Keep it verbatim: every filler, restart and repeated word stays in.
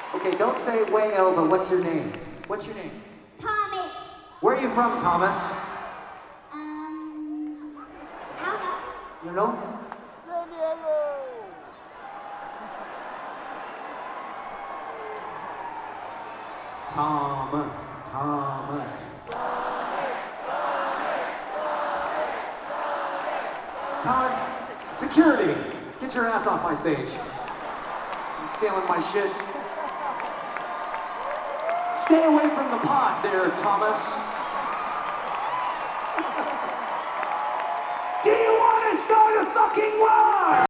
Okay, don't say Wayo, but what's your name? What's your name? Thomas. Where are you from, Thomas? Um, I don't know. You know? San Diego! Thomas, Thomas. Thomas, security! Get your ass off my stage. You're stealing my shit. Stay away from the pot there, Thomas. Do you want to start a fucking war?